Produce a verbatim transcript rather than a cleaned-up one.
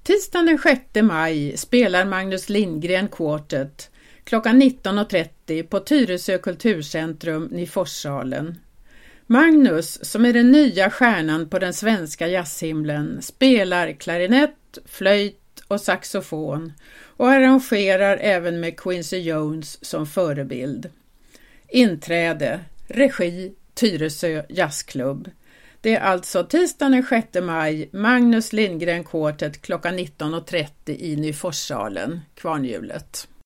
Tisdagen den sjätte maj spelar Magnus Lindgren Quartet klockan nitton och trettio på Tyresö kulturcentrum Nyforssalen. Magnus, som är den nya stjärnan på den svenska jazzhimlen, spelar klarinett, flöjt och saxofon och arrangerar även med Quincy Jones som förebild. Inträde, regi, Tyresö jazzklubb. Det är alltså tisdagen den sjätte maj, Magnus Lindgren Quartet klockan nitton och trettio i Nyforssalen, Kvarnhjulet.